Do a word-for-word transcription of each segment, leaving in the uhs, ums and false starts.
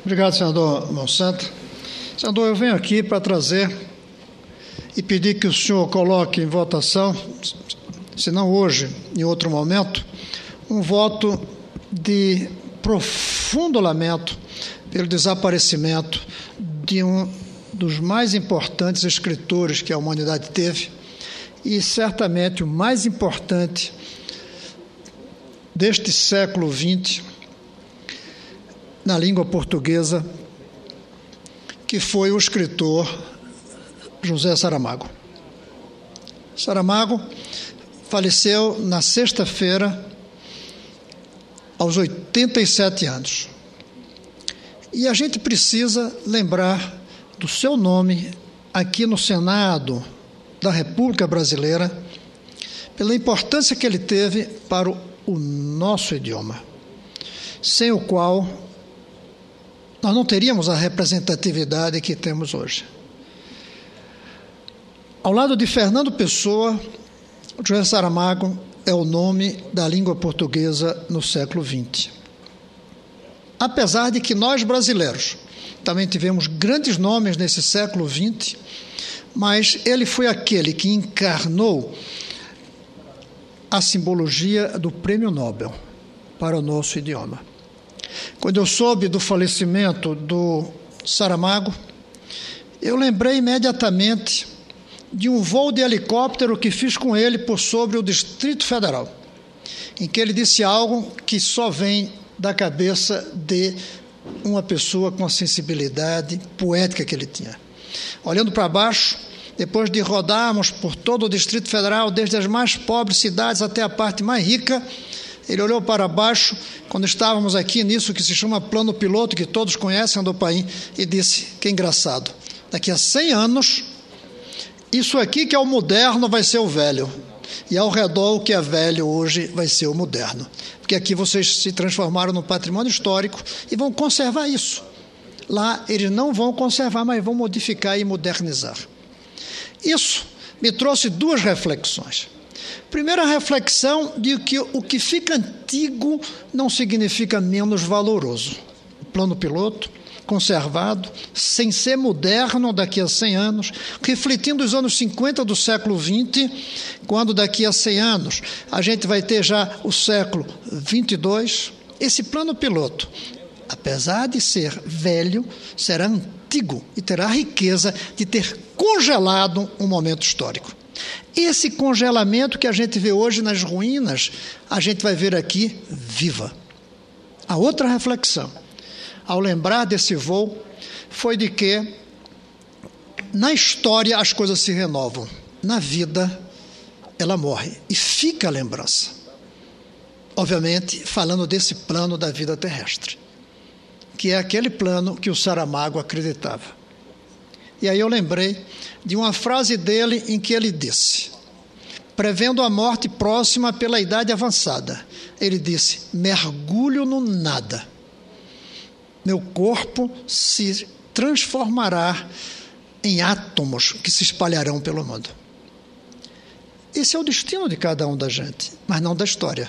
Obrigado, senador Monsanto. Senador, eu venho aqui para trazer e pedir que o senhor coloque em votação, se não hoje, em outro momento, um voto de profundo lamento pelo desaparecimento de um dos mais importantes escritores que a humanidade teve e certamente o mais importante deste século vinte na língua portuguesa, que foi o escritor José Saramago. Saramago faleceu na sexta-feira, aos oitenta e sete anos. E a gente precisa lembrar do seu nome aqui no Senado da República Brasileira, pela importância que ele teve para o, o nosso idioma, sem o qual nós não teríamos a representatividade que temos hoje. Ao lado de Fernando Pessoa, José Saramago é o nome da língua portuguesa no século vinte. Apesar de que nós brasileiros também tivemos grandes nomes nesse século vinte, mas ele foi aquele que encarnou a simbologia do Prêmio Nobel para o nosso idioma. Quando eu soube do falecimento do Saramago, eu lembrei imediatamente de um voo de helicóptero que fiz com ele por sobre o Distrito Federal, em que ele disse algo que só vem da cabeça de uma pessoa com a sensibilidade poética que ele tinha. Olhando para baixo, depois de rodarmos por todo o Distrito Federal, desde as mais pobres cidades até a parte mais rica, ele olhou para baixo, quando estávamos aqui nisso que se chama plano piloto, que todos conhecem do país, e disse, que engraçado, daqui a cem anos, isso aqui que é o moderno vai ser o velho, e ao redor o que é velho hoje vai ser o moderno, porque aqui vocês se transformaram no patrimônio histórico e vão conservar isso. Lá eles não vão conservar, mas vão modificar e modernizar. Isso me trouxe duas reflexões. Primeira reflexão de que o que fica antigo não significa menos valoroso. O plano piloto, conservado, sem ser moderno daqui a cem anos, refletindo os anos cinquenta do século vinte, quando daqui a cem anos a gente vai ter já o século vinte e dois, esse plano piloto, apesar de ser velho, será antigo e terá a riqueza de ter congelado um momento histórico. Esse congelamento que a gente vê hoje nas ruínas, a gente vai ver aqui viva. A outra reflexão, ao lembrar desse voo, foi de que na história as coisas se renovam, na vida ela morre e fica a lembrança. Obviamente, falando desse plano da vida terrestre, que é aquele plano que o Saramago acreditava. E aí eu lembrei de uma frase dele em que ele disse, prevendo a morte próxima pela idade avançada, ele disse, mergulho no nada. Meu corpo se transformará em átomos que se espalharão pelo mundo. Esse é o destino de cada um da gente, mas não da história.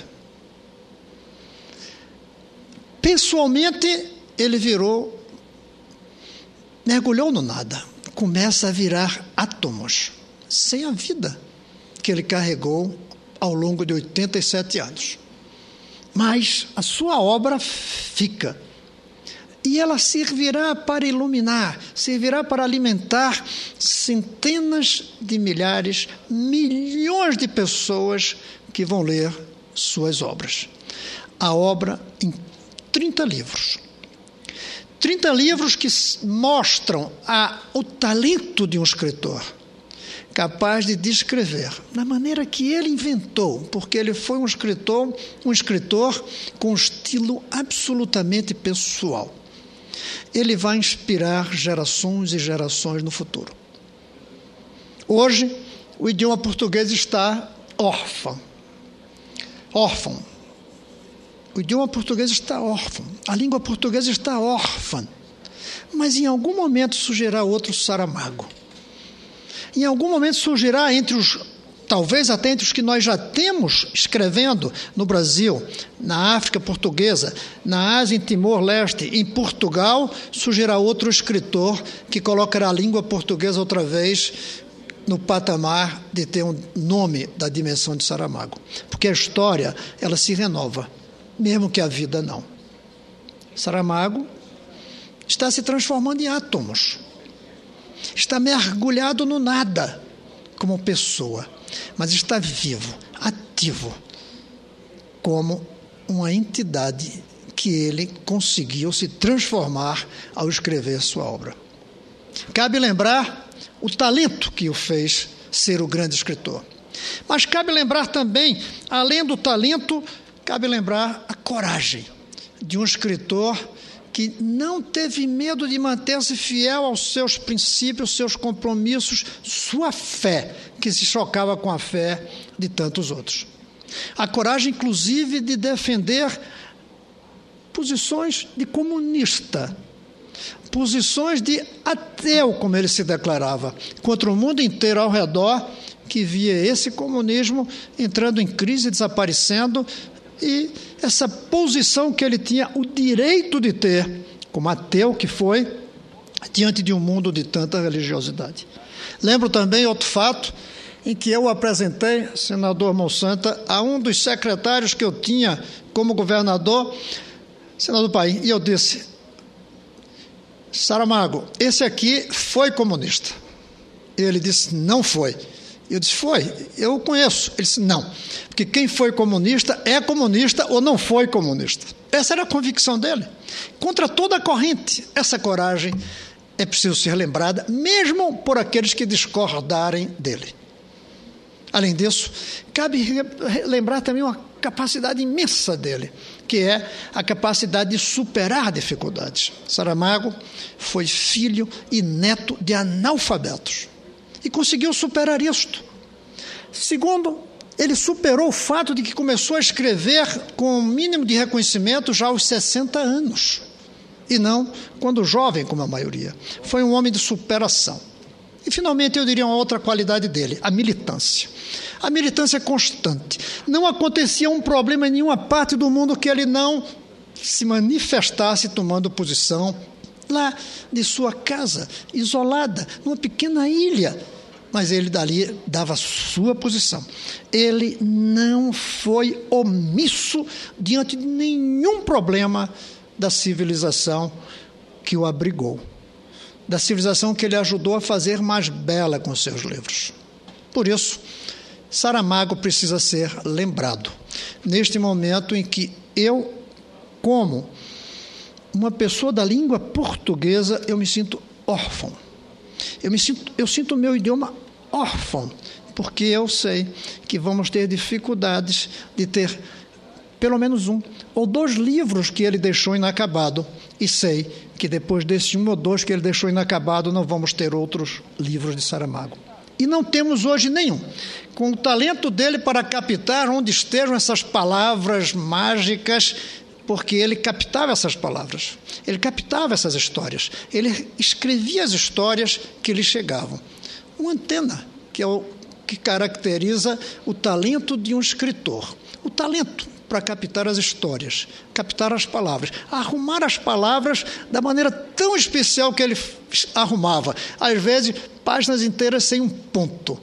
Pessoalmente, ele virou, mergulhou no nada. Começa a virar átomos, sem a vida que ele carregou ao longo de oitenta e sete anos. Mas a sua obra fica. E ela servirá para iluminar, servirá para alimentar centenas de milhares, milhões de pessoas que vão ler suas obras. A obra em trinta livros. trinta livros que mostram a, o talento de um escritor, capaz de descrever, da maneira que ele inventou, porque ele foi um escritor, um escritor com um estilo absolutamente pessoal. Ele vai inspirar gerações e gerações no futuro. Hoje, o idioma português está órfão. Órfão. O idioma português está órfão, a língua portuguesa está órfã, mas em algum momento surgirá outro Saramago. Em algum momento surgirá entre os talvez até entre os que nós já temos escrevendo no Brasil, na África portuguesa, na Ásia, em Timor-Leste, em Portugal, surgirá outro escritor que colocará a língua portuguesa outra vez no patamar de ter um nome da dimensão de Saramago. Porque a história, ela se renova, mesmo que a vida não. Saramago está se transformando em átomos. Está mergulhado no nada, como pessoa, mas está vivo, ativo, como uma entidade que ele conseguiu se transformar ao escrever sua obra. Cabe lembrar o talento que o fez ser o grande escritor. Mas cabe lembrar também, além do talento, cabe lembrar a coragem de um escritor que não teve medo de manter-se fiel aos seus princípios, seus compromissos, sua fé, que se chocava com a fé de tantos outros. A coragem, inclusive, de defender posições de comunista, posições de ateu, como ele se declarava, contra o mundo inteiro ao redor, que via esse comunismo entrando em crise, desaparecendo, e essa posição que ele tinha o direito de ter, como ateu que foi, diante de um mundo de tanta religiosidade. Lembro também outro fato em que eu apresentei, senador Monsanto, a um dos secretários que eu tinha como governador, senador Paim, e eu disse: Saramago, esse aqui foi comunista. Ele disse: não foi. Eu disse: foi, eu o conheço. Ele disse: não, porque quem foi comunista é comunista ou não foi comunista. Essa era a convicção dele. Contra toda a corrente, essa coragem é preciso ser lembrada, mesmo por aqueles que discordarem dele. Além disso, cabe lembrar também uma capacidade imensa dele, que é a capacidade de superar dificuldades. Saramago foi filho e neto de analfabetos e conseguiu superar isto. Segundo, ele superou o fato de que começou a escrever com o mínimo de reconhecimento já aos sessenta anos, e não quando jovem, como a maioria. Foi um homem de superação. E, finalmente, eu diria uma outra qualidade dele, a militância. A militância constante. Não acontecia um problema em nenhuma parte do mundo que ele não se manifestasse tomando posição lá de sua casa, isolada, numa pequena ilha. Mas ele dali dava sua posição. Ele não foi omisso diante de nenhum problema da civilização que o abrigou, da civilização que ele ajudou a fazer mais bela com seus livros. Por isso, Saramago precisa ser lembrado, neste momento em que eu, como uma pessoa da língua portuguesa, eu me sinto órfão. Eu, me sinto, eu sinto o meu idioma órfão, porque eu sei que vamos ter dificuldades de ter pelo menos um ou dois livros que ele deixou inacabado, e sei que depois desse um ou dois que ele deixou inacabado, não vamos ter outros livros de Saramago. E não temos hoje nenhum. Com o talento dele para captar onde estejam essas palavras mágicas, porque ele captava essas palavras, ele captava essas histórias, ele escrevia as histórias que lhe chegavam. Uma antena, que é o que caracteriza o talento de um escritor. O talento para captar as histórias, captar as palavras, arrumar as palavras da maneira tão especial que ele arrumava. Às vezes, páginas inteiras sem um ponto,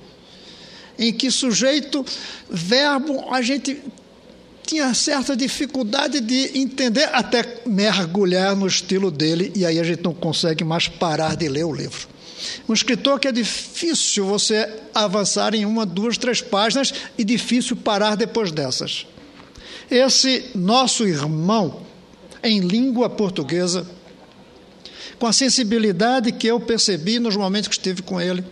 em que sujeito, verbo, a gente tinha certa dificuldade de entender, até mergulhar no estilo dele, e aí a gente não consegue mais parar de ler o livro. Um escritor que é difícil você avançar em uma, duas, três páginas e difícil parar depois dessas. Esse nosso irmão em língua portuguesa, com a sensibilidade que eu percebi nos momentos que estive com ele,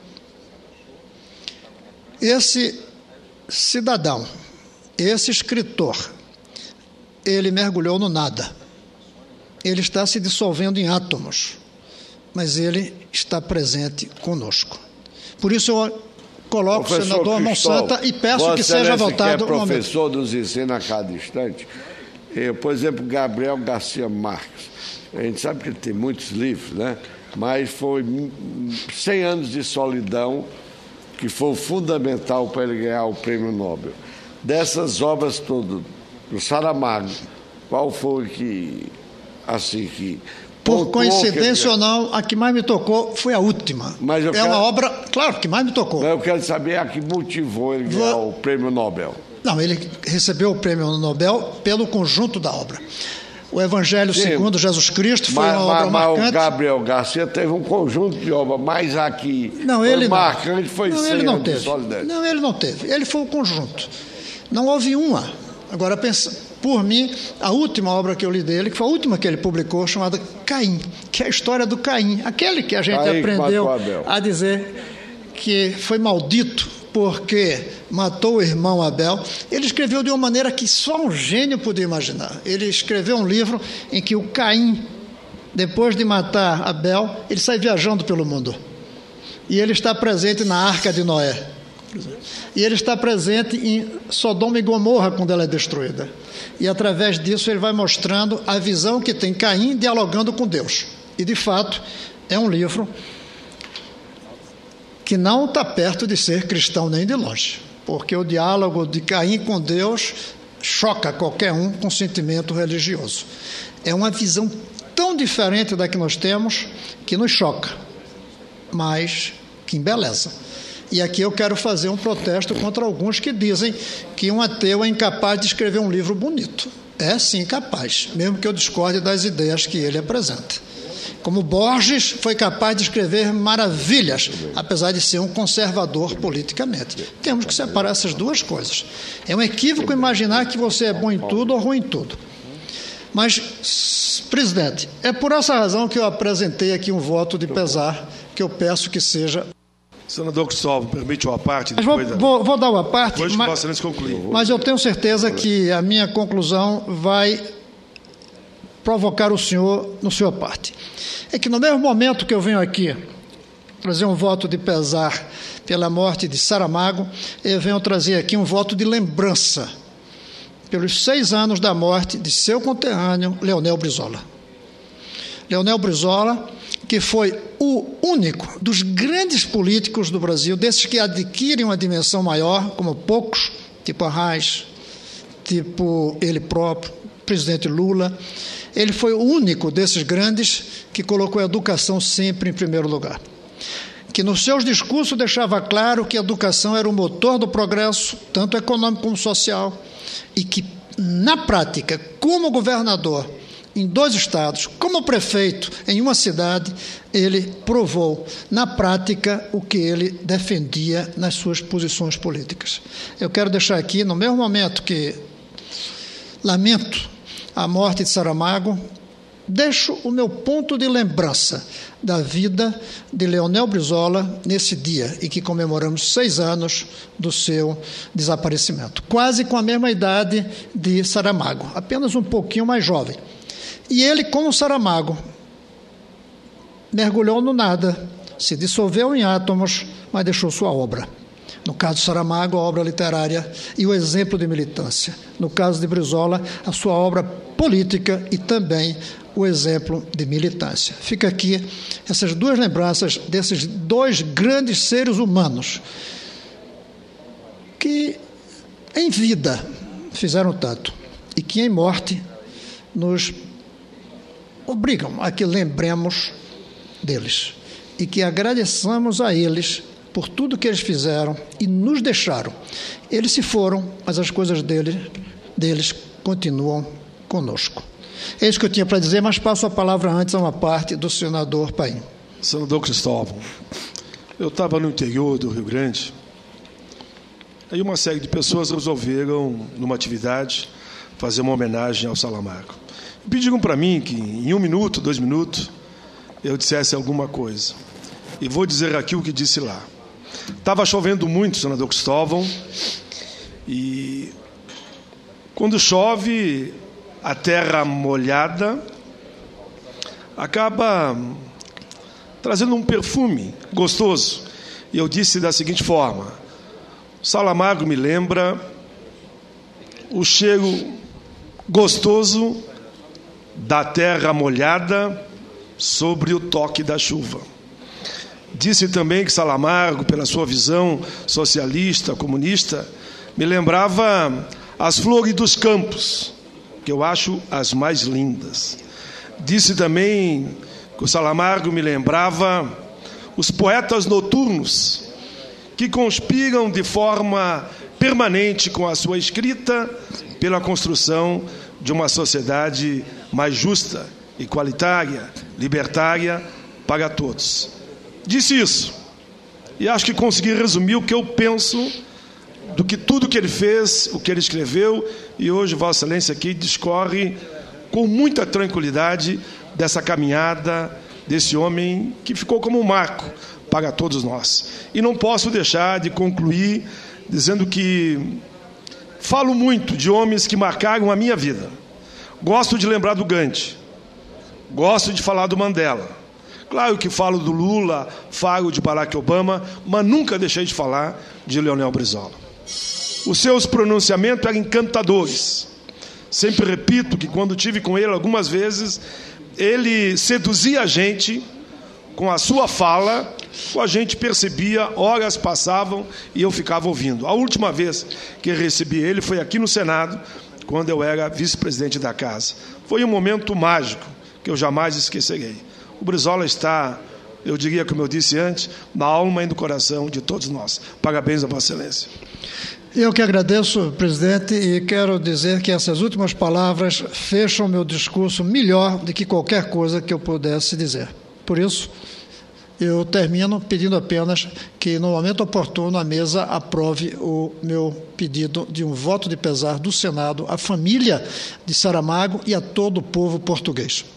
esse cidadão, esse escritor, ele mergulhou no nada. Ele está se dissolvendo em átomos, mas ele está presente conosco. Por isso eu coloco o senador Monsanto e peço que seja votado. Que é professor, nos ensina a cada instante. Eu, por exemplo, Gabriel Garcia Marques. A gente sabe que ele tem muitos livros, né? Mas foi cem anos de solidão que foi fundamental para ele ganhar o prêmio Nobel. Dessas obras todas, do Saramago, qual foi que, assim, que... Por coincidência ou não, a que mais me tocou foi a última. Mas eu é quero... uma obra, claro, que mais me tocou. Mas eu quero saber a que motivou ele ganhar Vou... o prêmio Nobel. Não, ele recebeu o prêmio Nobel pelo conjunto da obra. O Evangelho Sim, segundo Jesus Cristo foi mas, uma obra mas, marcante. Mas o Gabriel Garcia teve um conjunto de obras, mas aqui não, ele foi marcante, não. foi não, cem ele não anos teve. de solidez. Não, ele não teve. Ele foi o conjunto. Não houve uma. Agora, pensa, por mim, a última obra que eu li dele, que foi a última que ele publicou, chamada Caim, que é a história do Caim. Aquele que a gente Caim aprendeu a dizer que foi maldito porque matou o irmão Abel. Ele escreveu de uma maneira que só um gênio podia imaginar. Ele escreveu um livro em que o Caim, depois de matar Abel, ele sai viajando pelo mundo. E ele está presente na Arca de Noé. E ele está presente em Sodoma e Gomorra quando ela é destruída. E através disso ele vai mostrando a visão que tem Caim dialogando com Deus. E de fato é um livro que não está perto de ser cristão nem de longe, porque o diálogo de Caim com Deus choca qualquer um com sentimento religioso. É uma visão tão diferente da que nós temos que nos choca, mas que embeleza. E aqui eu quero fazer um protesto contra alguns que dizem que um ateu é incapaz de escrever um livro bonito. É sim capaz, mesmo que eu discorde das ideias que ele apresenta. Como Borges foi capaz de escrever maravilhas, apesar de ser um conservador politicamente. Temos que separar essas duas coisas. É um equívoco imaginar que você é bom em tudo ou ruim em tudo. Mas, presidente, é por essa razão que eu apresentei aqui um voto de pesar, que eu peço que seja... Senador Cristóvão, permite uma parte? Mas vou, da... vou, vou dar uma parte, depois mas, mas, mas eu tenho certeza que a minha conclusão vai provocar o senhor no sua parte. É que no mesmo momento que eu venho aqui trazer um voto de pesar pela morte de Saramago, eu venho trazer aqui um voto de lembrança pelos seis anos da morte de seu conterrâneo, Leonel Brizola. Leonel Brizola, que foi o único dos grandes políticos do Brasil, desses que adquirem uma dimensão maior, como poucos, tipo Arraes, tipo ele próprio, presidente Lula. Ele foi o único desses grandes que colocou a educação sempre em primeiro lugar. Que nos seus discursos deixava claro que a educação era o motor do progresso, tanto econômico como social, e que, na prática, como governador em dois estados, como prefeito em uma cidade, ele provou, na prática, o que ele defendia nas suas posições políticas. Eu quero deixar aqui, no mesmo momento que lamento a morte de Saramago, deixo o meu ponto de lembrança da vida de Leonel Brizola nesse dia, em que comemoramos seis anos do seu desaparecimento. Quase com a mesma idade de Saramago, apenas um pouquinho mais jovem. E ele, como Saramago, mergulhou no nada, se dissolveu em átomos, mas deixou sua obra. No caso de Saramago, a obra literária e o exemplo de militância. No caso de Brizola, a sua obra política e também o exemplo de militância. Fica aqui essas duas lembranças desses dois grandes seres humanos que, em vida, fizeram tanto e que, em morte, nos obrigam a que lembremos deles e que agradeçamos a eles por tudo que eles fizeram e nos deixaram. Eles se foram, mas as coisas dele, deles continuam conosco. É isso que eu tinha para dizer, mas passo a palavra antes a uma parte do senador Paim. Senador Cristóvão, eu estava no interior do Rio Grande, aí uma série de pessoas resolveram, numa atividade, fazer uma homenagem ao Saramago. Pediram para mim que em um minuto, dois minutos, eu dissesse alguma coisa. E vou dizer aqui o que disse lá. Estava chovendo muito, senador Cristóvão, e quando chove, a terra molhada acaba trazendo um perfume gostoso. E eu disse da seguinte forma: Saramago me lembra o cheiro gostoso da terra molhada sobre o toque da chuva. Disse também que Saramago, pela sua visão socialista, comunista, me lembrava as flores dos campos, que eu acho as mais lindas. Disse também que o Saramago me lembrava os poetas noturnos, que conspiram de forma permanente com a sua escrita pela construção de uma sociedade mais justa, igualitária, libertária para todos. Disse isso, e acho que consegui resumir o que eu penso do que tudo que ele fez, o que ele escreveu, e hoje Vossa Excelência aqui discorre com muita tranquilidade dessa caminhada desse homem que ficou como um marco para todos nós. E não posso deixar de concluir dizendo que falo muito de homens que marcaram a minha vida. Gosto de lembrar do Gandhi, gosto de falar do Mandela. Claro que falo do Lula, falo de Barack Obama, mas nunca deixei de falar de Leonel Brizola. Os seus pronunciamentos eram encantadores. Sempre repito que quando tive com ele algumas vezes, ele seduzia a gente com a sua fala, a gente percebia, horas passavam e eu ficava ouvindo. A última vez que recebi ele foi aqui no Senado, quando eu era vice-presidente da casa. Foi um momento mágico que eu jamais esquecerei. O Brizola está, eu diria, como eu disse antes, na alma e no coração de todos nós. Parabéns a Vossa Excelência. Eu que agradeço, presidente, e quero dizer que essas últimas palavras fecham meu discurso melhor do que qualquer coisa que eu pudesse dizer. Por isso, eu termino pedindo apenas que, no momento oportuno, a mesa aprove o meu pedido de um voto de pesar do Senado à família de Saramago e a todo o povo português.